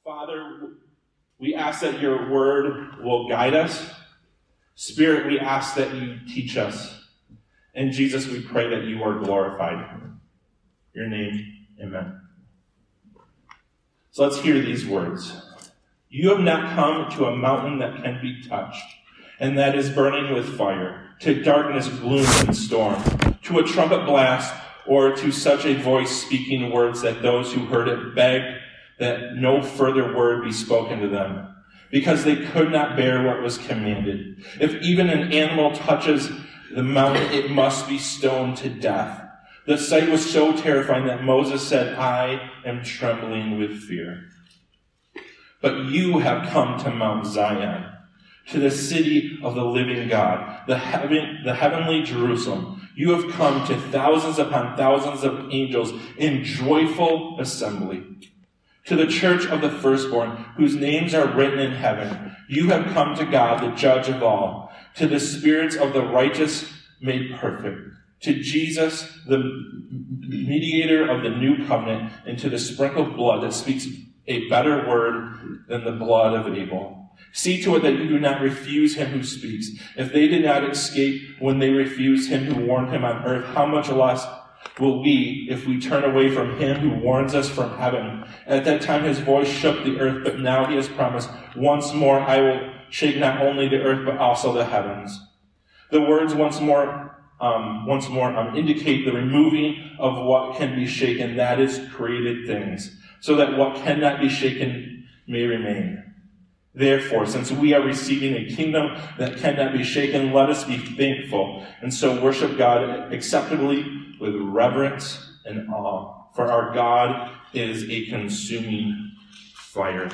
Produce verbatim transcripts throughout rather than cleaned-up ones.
Father, we ask that your word will guide us. Spirit, we ask that you teach us. And Jesus, we pray that you are glorified. In your name, amen. So let's hear these words. You have not come to a mountain that can be touched, and that is burning with fire, to darkness, gloom, and storm, to a trumpet blast, or to such a voice speaking words that those who heard it begged that no further word be spoken to them, because they could not bear what was commanded. If even an animal touches the mountain, it must be stoned to death. The sight was so terrifying that Moses said, I am trembling with fear. But you have come to Mount Zion, to the city of the living God, the heaven, the heavenly Jerusalem. You have come to thousands upon thousands of angels in joyful assembly. To the church of the firstborn, whose names are written in heaven. You have come to God, the judge of all. To the spirits of the righteous made perfect. To Jesus, the mediator of the new covenant, and to the sprinkled blood that speaks a better word than the blood of Abel. See to it that you do not refuse him who speaks. If they did not escape when they refused him who warned him on earth, how much less will we if we turn away from him who warns us from heaven? At that time his voice shook the earth, but now he has promised, once more I will shake not only the earth but also the heavens. The words once more Um, once more, um, indicate the removing of what can be shaken, that is, created things, so that what cannot be shaken may remain. Therefore, since we are receiving a kingdom that cannot be shaken, let us be thankful, and so worship God acceptably with reverence and awe. For our God is a consuming fire.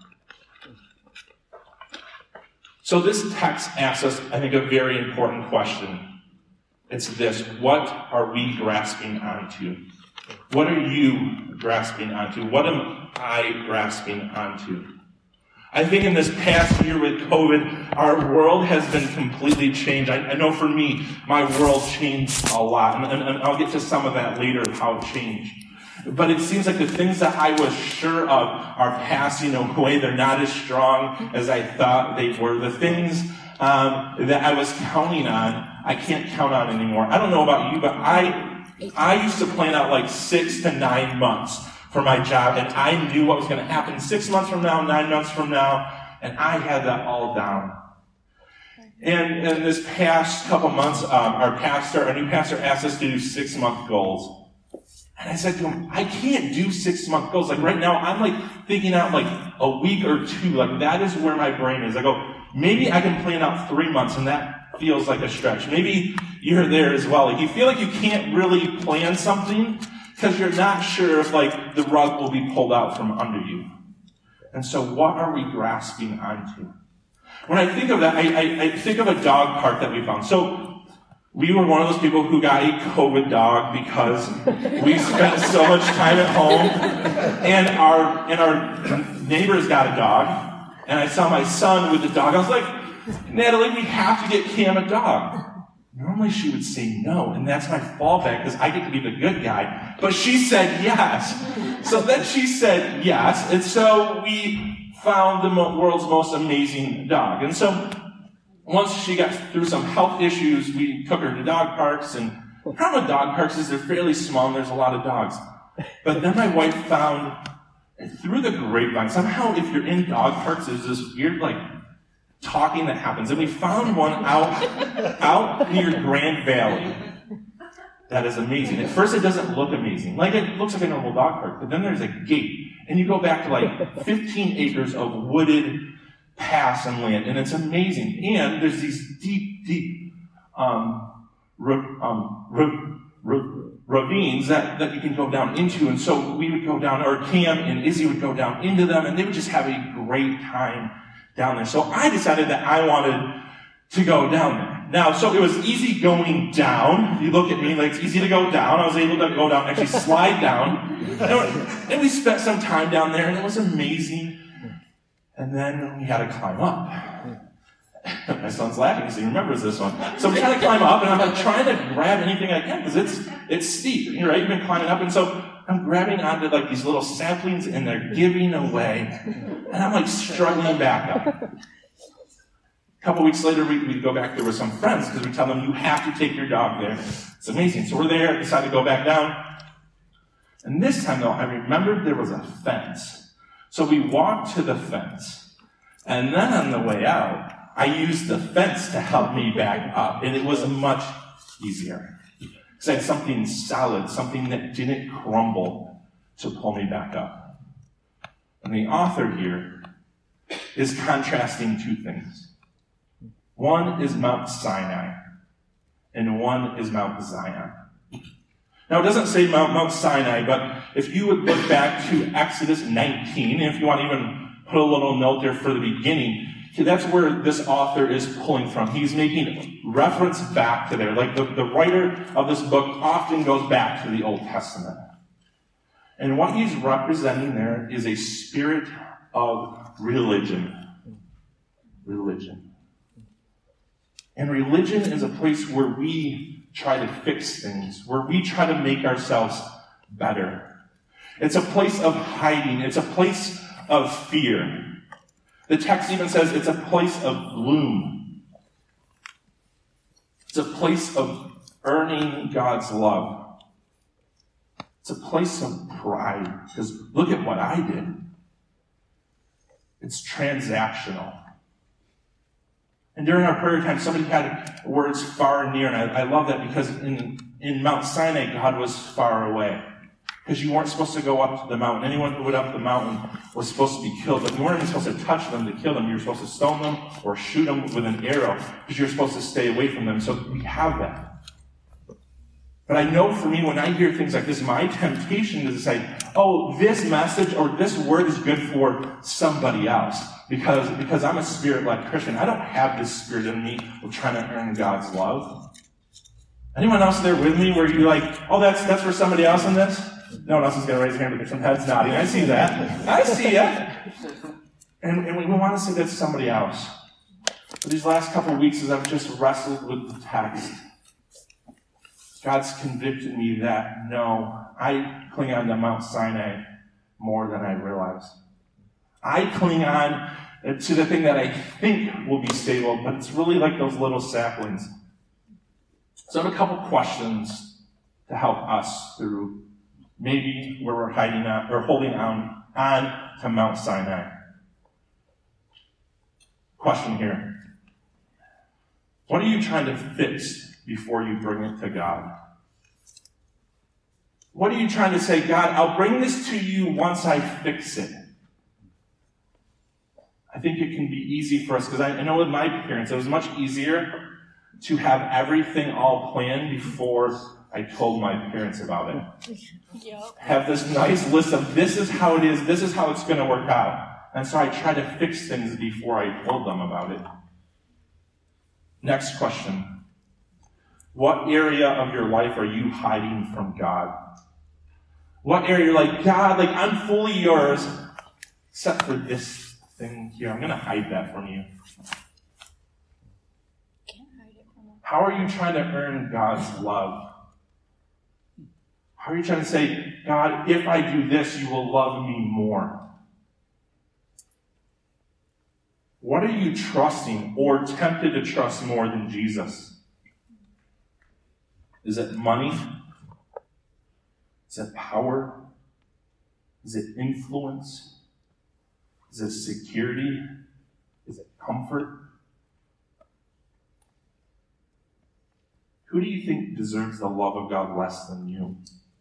So this text asks us, I think, a very important question. It's this: what are we grasping onto? What are you grasping onto? What am I grasping onto? I think in this past year with COVID, our world has been completely changed. I, I know for me, my world changed a lot, and, and, and I'll get to some of that later, how it changed. But it seems like the things that I was sure of are passing away. They're not as strong as I thought they were. The things um, that I was counting on, I can't count on anymore. I don't know about you, but I I used to plan out like six to nine months for my job, and I knew what was going to happen six months from now, nine months from now, and I had that all down. And in this past couple months, um, our pastor, our new pastor, asked us to do six-month goals. And I said to him, I can't do six-month goals. Like right now, I'm like thinking out like a week or two. Like that is where my brain is. I go, maybe I can plan out three months, and that feels like a stretch. Maybe you're there as well. Like you feel like you can't really plan something because you're not sure if like the rug will be pulled out from under you. And so what are we grasping onto? When I think of that, I, I, I think of a dog park that we found. So we were one of those people who got a COVID dog because we spent so much time at home, and our and our neighbors got a dog, and I saw my son with the dog. I was like, Natalie, we have to get Cam a dog. Normally she would say no, and that's my fallback because I get to be the good guy. But she said yes. So then she said yes, and so we found the world's most amazing dog. And so once she got through some health issues, we took her to dog parks. And the problem with dog parks is they're fairly small and there's a lot of dogs. But then my wife found, through the grapevine, somehow if you're in dog parks, there's this weird, like, talking that happens. And we found one out, out near Grand Valley. That is amazing. At first it doesn't look amazing. Like it looks like a normal dog park, but then there's a gate. And you go back to like fifteen acres of wooded paths and land, and it's amazing. And there's these deep, deep um, ra- um, ra- ra- ravines that, that you can go down into. And so we would go down, or Cam and Izzy would go down into them, and they would just have a great time down there. So I decided that I wanted to go down there. Now, so it was easy going down. You look at me like it's easy to go down. I was able to go down, actually slide down. And we spent some time down there, and it was amazing. And then we had to climb up. My son's laughing because he remembers this one. So we're trying to climb up, and I'm like trying to grab anything I can because it's it's steep. You're right, you've been climbing up. And so I'm grabbing onto like these little saplings and they're giving away. And I'm like struggling back up. A couple weeks later, we, we go back there with some friends because we tell them, you have to take your dog there. It's amazing. So we're there, decide to go back down. And this time, though, I remembered there was a fence. So we walked to the fence. And then on the way out, I used the fence to help me back up. And it was much easier. Because I had something solid, something that didn't crumble to pull me back up. And the author here is contrasting two things. One is Mount Sinai, and one is Mount Zion. Now, it doesn't say Mount, Mount Sinai, but if you would look back to Exodus nineteen, and if you want to even put a little note there for the beginning, that's where this author is pulling from. He's making reference back to there. Like the, the writer of this book often goes back to the Old Testament. And what he's representing there is a spirit of religion. Religion. And religion is a place where we try to fix things, where we try to make ourselves better. It's a place of hiding. It's a place of fear. The text even says it's a place of gloom. It's a place of earning God's love. It's a place of pride. Because look at what I did. It's transactional. And during our prayer time, somebody had words far and near, and I, I love that because in, in Mount Sinai, God was far away. Because you weren't supposed to go up to the mountain. Anyone who went up the mountain was supposed to be killed, but you weren't even supposed to touch them to kill them. You were supposed to stone them or shoot them with an arrow because you were supposed to stay away from them. So we have that. But I know for me, when I hear things like this, my temptation is to say, oh, this message or this word is good for somebody else. Because, because I'm a spirit-led Christian. I don't have this spirit in me of trying to earn God's love. Anyone else there with me where you're like, oh, that's that's for somebody else in this? No one else is going to raise their hand, but there's some heads nodding. I see that. I see it. And, and we want to say that's somebody else. For these last couple of weeks, as I've just wrestled with the text, God's convicted me that, no, I cling on to Mount Sinai more than I realize. I cling on to the thing that I think will be stable, but it's really like those little saplings. So I have a couple questions to help us through maybe where we're hiding on or holding on, on to Mount Sinai. Question here. What are you trying to fix before you bring it to God? What are you trying to say, God, I'll bring this to you once I fix it? I think it can be easy for us, because I, I know with my parents, it was much easier to have everything all planned before I told my parents about it. Yep. Have this nice list of this is how it is, this is how it's going to work out. And so I try to fix things before I told them about it. Next question. What area of your life are you hiding from God? What area you're like, God, like I'm fully yours, except for this thing here. I'm going to hide that from you. Can't hide it from him. How are you trying to earn God's love? How are you trying to say, God, if I do this, you will love me more? What are you trusting or tempted to trust more than Jesus? Is it money? Is it power? Is it influence? Is it security? Is it comfort? Who do you think deserves the love of God less than you?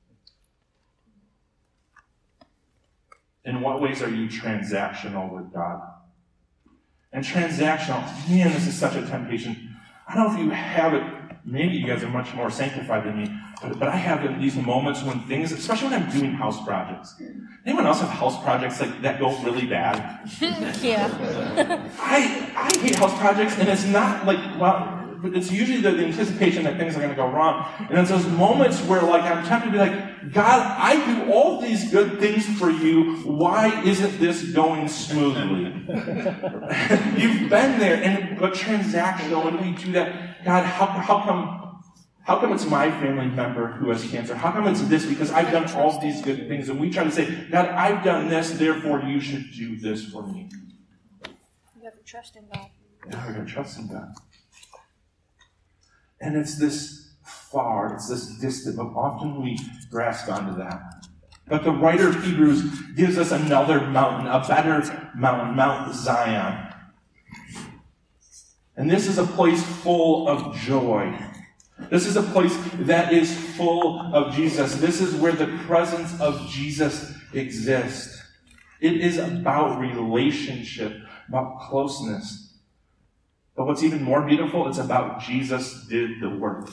In what ways are you transactional with God? And transactional, man, this is such a temptation. I don't know if you have it, maybe you guys are much more sanctified than me, but, but I have these moments when things, especially when I'm doing house projects. Anyone else have house projects like that go really bad? Yeah. I I hate house projects, and it's not like, well, but it's usually the, the anticipation that things are going to go wrong. And it's those moments where, like, I'm tempted to be like, God, I do all these good things for you. Why isn't this going smoothly? You've been there, and but transactional, when we do that, God, how, how come How come it's my family member who has cancer? How come it's this? Because I've done all these good things. And we try to say, God, I've done this, therefore you should do this for me. You have to trust in God. Yeah, we're going to trust in God. And it's this far, it's this distant, but often we grasp onto that. But the writer of Hebrews gives us another mountain, a better mountain, Mount Zion. And this is a place full of joy. This is a place that is full of Jesus. This is where the presence of Jesus exists. It is about relationship, about closeness. But what's even more beautiful, it's about Jesus did the work.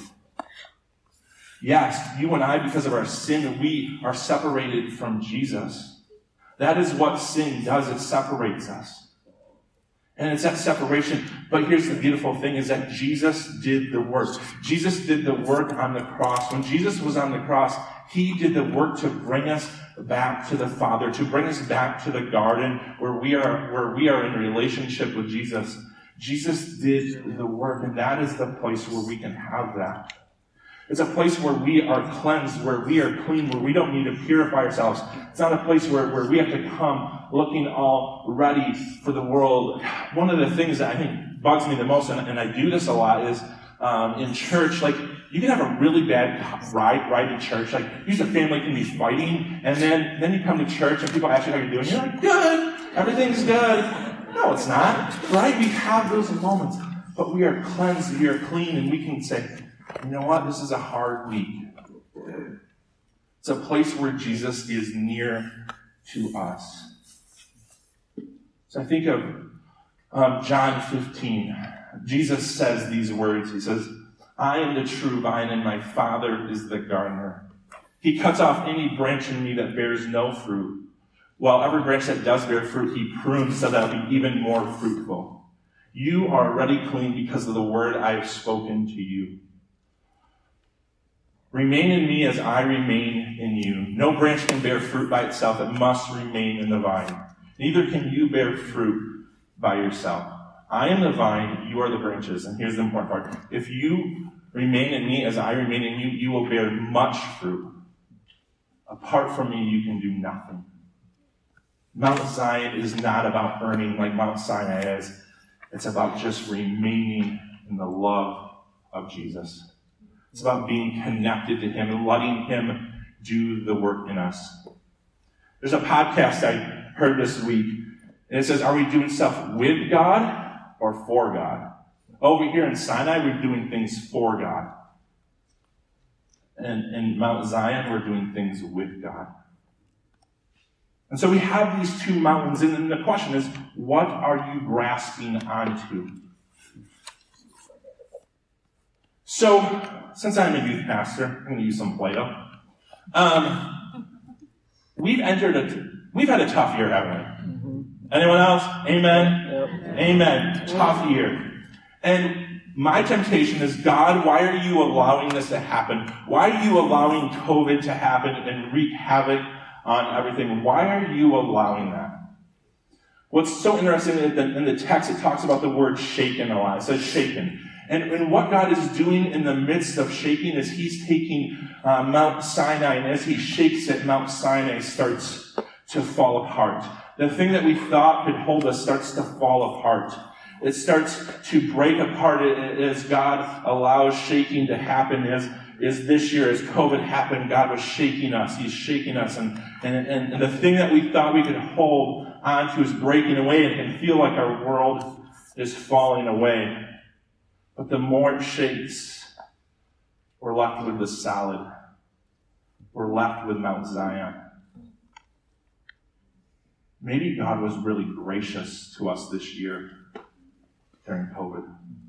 Yes, you and I, because of our sin, we are separated from Jesus. That is what sin does. It separates us. And it's that separation. But here's the beautiful thing, is that Jesus did the work. Jesus did the work on the cross. When Jesus was on the cross, he did the work to bring us back to the Father, to bring us back to the garden where we are, where we are in relationship with Jesus. Jesus did the work, and that is the place where we can have that. It's a place where we are cleansed, where we are clean, where we don't need to purify ourselves. It's not a place where, where we have to come looking all ready for the world. One of the things that I think bugs me the most, and, and I do this a lot, is um, in church, like, you can have a really bad ride, ride to church. Like, usually the family can be fighting, and then, then you come to church and people ask you how you're doing. You're like, good, everything's good. No, it's not, right? We have those moments, but we are cleansed, we are clean, and we can say, you know what? This is a hard week. It's a place where Jesus is near to us. So I think of um, John fifteen. Jesus says these words. He says, I am the true vine, and my Father is the gardener. He cuts off any branch in me that bears no fruit, while every branch that does bear fruit, he prunes so that it'll be even more fruitful. You are already clean because of the word I have spoken to you. Remain in me as I remain in you. No branch can bear fruit by itself. It must remain in the vine. Neither can you bear fruit by yourself. I am the vine, you are the branches. And here's the important part. If you remain in me as I remain in you, you will bear much fruit. Apart from me, you can do nothing. Mount Zion is not about earning like Mount Sinai is. It's about just remaining in the love of Jesus. It's about being connected to him and letting him do the work in us. There's a podcast I heard this week, and it says, are we doing stuff with God or for God? Over here in Sinai, we're doing things for God. And in Mount Zion, we're doing things with God. And so we have these two mountains, and then the question is, what are you grasping onto? So, since I'm a youth pastor, I'm going to use some Play-Doh. Um, we've entered a, we've had a tough year, haven't we? Mm-hmm. Anyone else? Amen? Yep. Amen. Tough year. And my temptation is, God, why are you allowing this to happen? Why are you allowing COVID to happen and wreak havoc on everything? Why are you allowing that? What's so interesting in the, in the text, it talks about the word shaken a lot. It says shaken. And, and what God is doing in the midst of shaking is he's taking uh, Mount Sinai, and as he shakes it, Mount Sinai starts to fall apart. The thing that we thought could hold us starts to fall apart. It starts to break apart as God allows shaking to happen. As, as this year, as COVID happened, God was shaking us. He's shaking us. And, and, and, and the thing that we thought we could hold onto is breaking away, and it can feel like our world is falling away. But the more it shakes, we're left with the solid. We're left with Mount Zion. Maybe God was really gracious to us this year during COVID.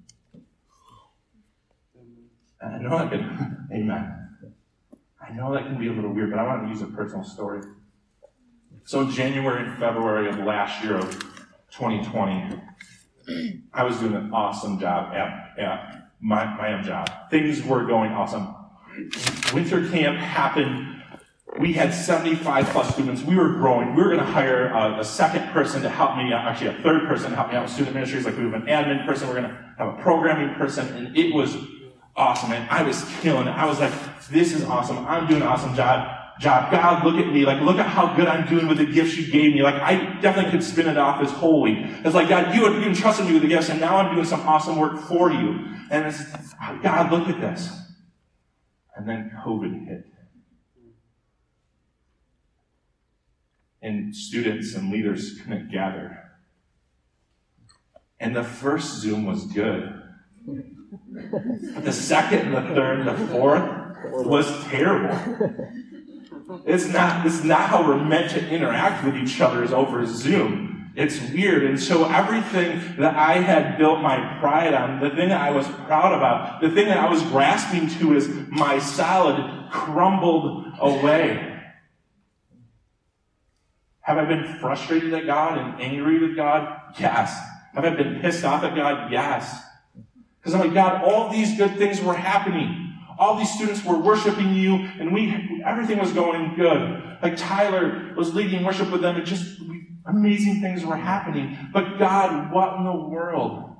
And I know that can, amen. I know that can be a little weird, but I want to use a personal story. So in January and February of last year of twenty twenty, I was doing an awesome job at, at my, my own job. Things were going awesome. Winter camp happened. We had seventy-five plus students. We were growing. We were going to hire a, a second person to help me out, actually a third person to help me out with student ministries. Like we have an admin person. We're going to have a programming person. And it was awesome. And I was killing it. I was like, this is awesome. I'm doing an awesome job. Job. God, look at me. Like, look at how good I'm doing with the gifts you gave me. Like, I definitely could spin it off as holy. It's like, God, you had entrusted me with the gifts, and now I'm doing some awesome work for you. And it's, God, look at this. And then COVID hit. And students and leaders couldn't gather. And the first Zoom was good. But the second, the third, and the fourth was terrible. It's not, it's not how we're meant to interact with each other is over Zoom. It's weird. And so everything that I had built my pride on, the thing that I was proud about, the thing that I was grasping to is my solid crumbled away. Have I been frustrated at God and angry with God? Yes. Have I been pissed off at God? Yes. Because I'm like, God, all these good things were happening. All these students were worshiping you, and we everything was going good. Like Tyler was leading worship with them, and just amazing things were happening. But God, what in the world?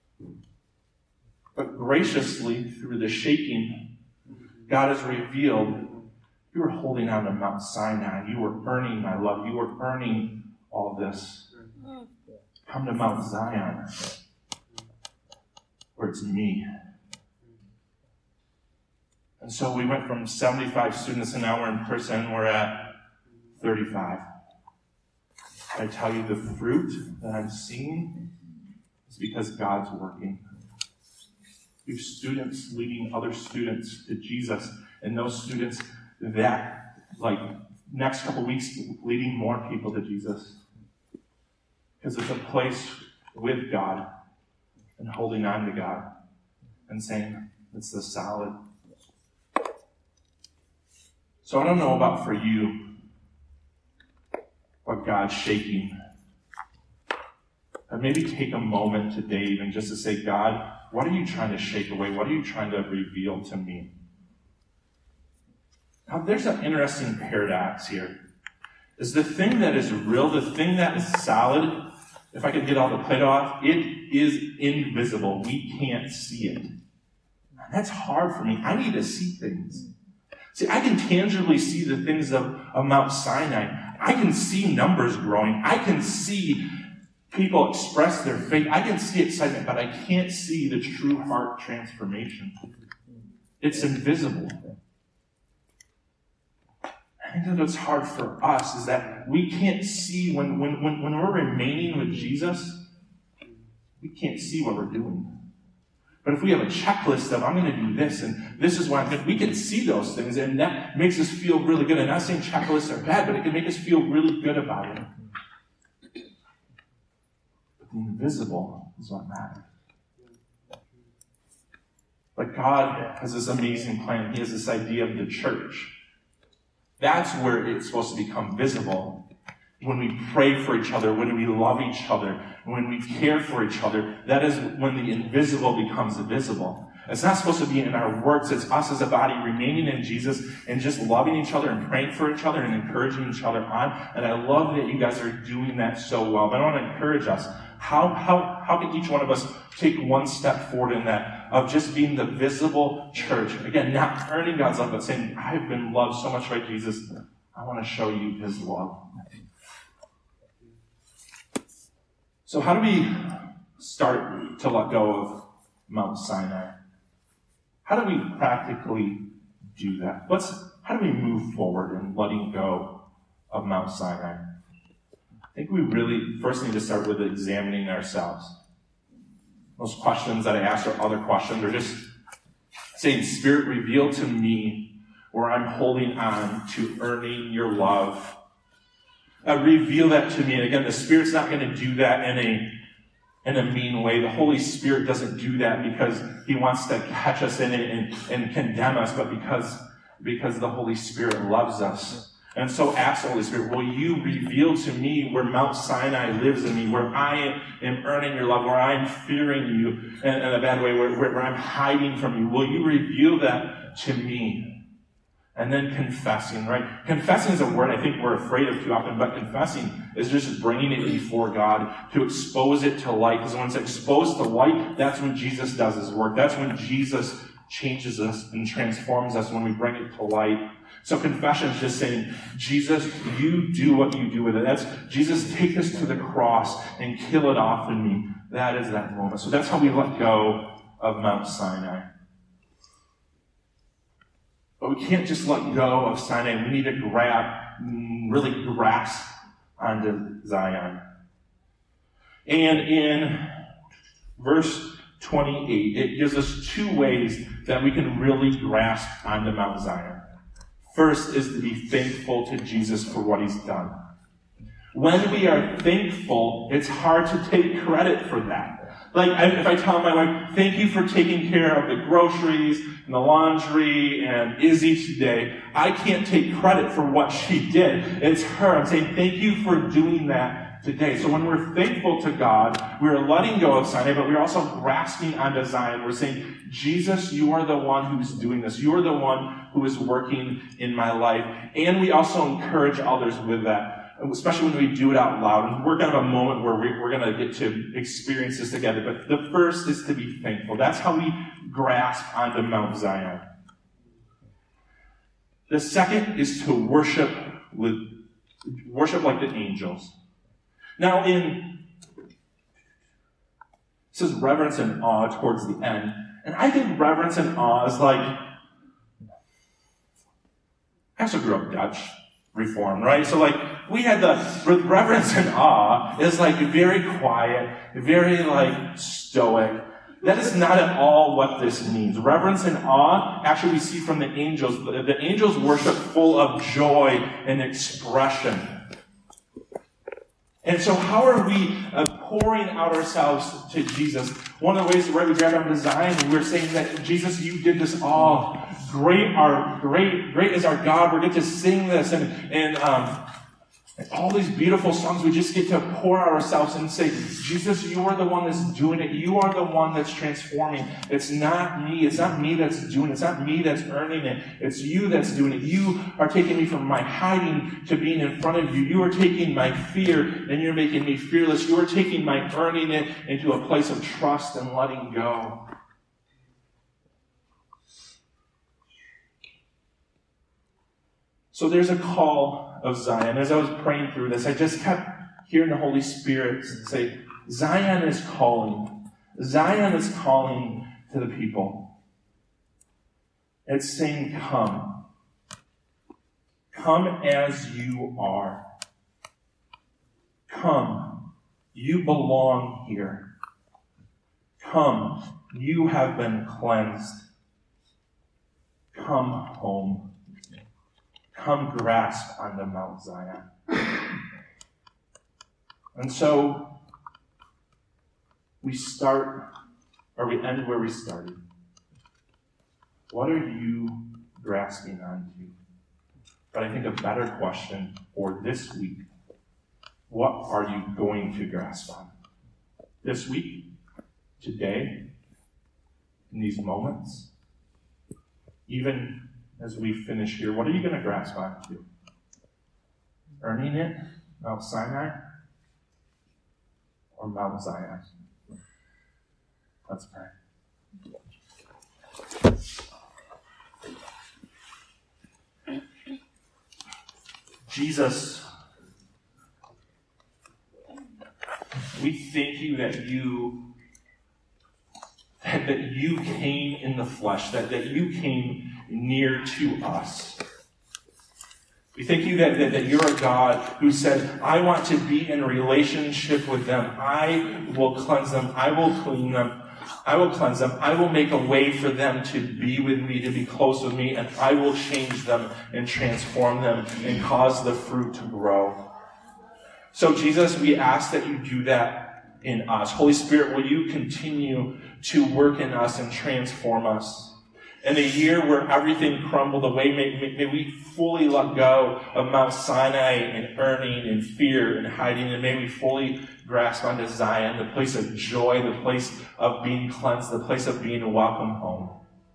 But graciously, through the shaking, God has revealed you were holding on to Mount Sinai. You were earning my love. You were earning all this. Come to Mount Zion, where it's me. And so we went from seventy-five students, and now we're in person. We're at thirty-five. I tell you, the fruit that I'm seeing is because God's working. We have students leading other students to Jesus, and those students that, like, next couple weeks, leading more people to Jesus. Because it's a place with God and holding on to God and saying, it's the solid. So I don't know about for you what God's shaking. But maybe take a moment today even just to say, God, what are you trying to shake away? What are you trying to reveal to me? Now, there's an interesting paradox here. Is the thing that is real, the thing that is solid, if I could get all the plate off, it is invisible. We can't see it. And that's hard for me. I need to see things. See, I can tangibly see the things of, of Mount Sinai. I can see numbers growing. I can see people express their faith. I can see excitement, but I can't see the true heart transformation. It's invisible. I think that what's hard for us is that we can't see, when, when, when, when we're remaining with Jesus, we can't see what we're doing. But if we have a checklist of, I'm going to do this, and this is why I'm going to, we can see those things, and that makes us feel really good. I'm not saying checklists are bad, but it can make us feel really good about it. But the invisible is what matters. But God has this amazing plan. He has this idea of the church. That's where it's supposed to become visible. When we pray for each other, when we love each other, when we care for each other, that is when the invisible becomes visible. It's not supposed to be in our works. It's us as a body remaining in Jesus and just loving each other and praying for each other and encouraging each other on. And I love that you guys are doing that so well. But I want to encourage us. How, how, how can each one of us take one step forward in that of just being the visible church? Again, not earning God's love, but saying, I've been loved so much by Jesus. I want to show you his love. So how do we start to let go of Mount Sinai? How do we practically do that? What's, how do we move forward in letting go of Mount Sinai? I think we really first need to start with examining ourselves. Those questions that I asked are other questions. They're just saying, Spirit, reveal to me where I'm holding on to earning your love. Uh, reveal that to me. And again, the Spirit's not going to do that in a in a mean way. The Holy Spirit doesn't do that because he wants to catch us in it and, and condemn us, but because, because the Holy Spirit loves us. And so ask the Holy Spirit, will you reveal to me where Mount Sinai lives in me, where I am earning your love, where I'm fearing you in, in a bad way, where, where, where I'm hiding from you? Will you reveal that to me? And then confessing, right? Confessing is a word I think we're afraid of too often, but confessing is just bringing it before God to expose it to light. Because when it's exposed to light, that's when Jesus does his work. That's when Jesus changes us and transforms us when we bring it to light. So confession is just saying, Jesus, you do what you do with it. That's Jesus, take this to the cross and kill it off in me. That is that moment. So that's how we let go of Mount Sinai. But we can't just let go of Sinai. We need to grab, really grasp onto Zion. And in verse twenty-eight, it gives us two ways that we can really grasp onto Mount Zion. First is to be thankful to Jesus for what he's done. When we are thankful, it's hard to take credit for that. Like, if I tell my wife, thank you for taking care of the groceries and the laundry and Izzy today, I can't take credit for what she did. It's her. I'm saying, thank you for doing that today. So when we're thankful to God, we're letting go of Sinai, but we're also grasping onto Zion. We're saying, Jesus, you are the one who's doing this. You are the one who is working in my life. And we also encourage others with that, especially when we do it out loud. And we're going to have a moment where we, we're going to get to experience this together. But the first is to be thankful. That's how we grasp onto Mount Zion. The second is to worship with worship like the angels. Now, in it says reverence and awe towards the end. And I think reverence and awe is like, I also grew up Dutch, Reformed, right? So like, we had the reverence and awe is like very quiet, very like stoic. That is not at all what this means. Reverence and awe, actually we see from the angels. The angels worship full of joy and expression. And so how are we uh, pouring out ourselves to Jesus? One of the ways that we grab on design, we're saying that, Jesus, you did this all. Great, our great, great is our God. We get to sing this and, and, um, and all these beautiful songs. We just get to pour out ourselves and say, Jesus, you are the one that's doing it. You are the one that's transforming. It's not me. It's not me that's doing it. It's not me that's earning it. It's you that's doing it. You are taking me from my hiding to being in front of you. You are taking my fear and you're making me fearless. You are taking my earning it into a place of trust and letting go. So there's a call of Zion. As I was praying through this, I just kept hearing the Holy Spirit say, Zion is calling. Zion is calling to the people. It's saying, come. Come as you are. Come. You belong here. Come. You have been cleansed. Come home. Come grasp onto Mount Zion. And so, we start, or we end where we started. What are you grasping onto? But I think a better question for this week, what are you going to grasp on? This week, today, in these moments, even as we finish here, what are you going to grasp onto? Earning it, Mount Sinai, or Mount Zion? Let's pray. Jesus, we thank you that you that, that you came in the flesh, that, that you came near to us. We thank you that, that, that you're a God who said, I want to be in a relationship with them. I will cleanse them. I will clean them. I will cleanse them. I will make a way for them to be with me, to be close with me, and I will change them and transform them and cause the fruit to grow. So Jesus, we ask that you do that in us. Holy Spirit, will you continue to work in us and transform us? In a year where everything crumbled away, may, may, may we fully let go of Mount Sinai and earning and fear and hiding, and may we fully grasp onto Zion, the place of joy, the place of being cleansed, the place of being welcome home.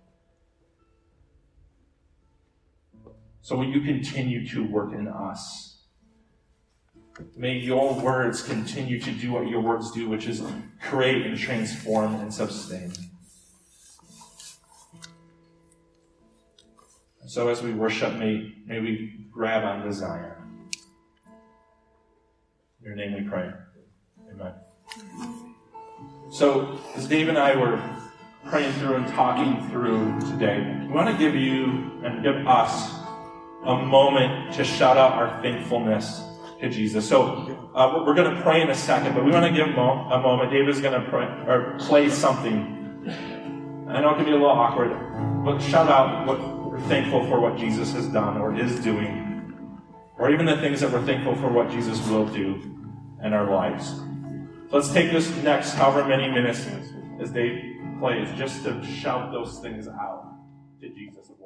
So will you continue to work in us? May your words continue to do what your words do, which is create and transform and sustain. So as we worship, may, may we grab onto Zion. In your name we pray. Amen. So as Dave and I were praying through and talking through today, we want to give you and give us a moment to shout out our thankfulness to Jesus. So uh, we're going to pray in a second, but we want to give a moment. Dave is going to pray, or play something. I know it can be a little awkward, but shout out what we're thankful for, what Jesus has done or is doing, or even the things that we're thankful for what Jesus will do in our lives. So let's take this next however many minutes as Dave plays just to shout those things out to Jesus.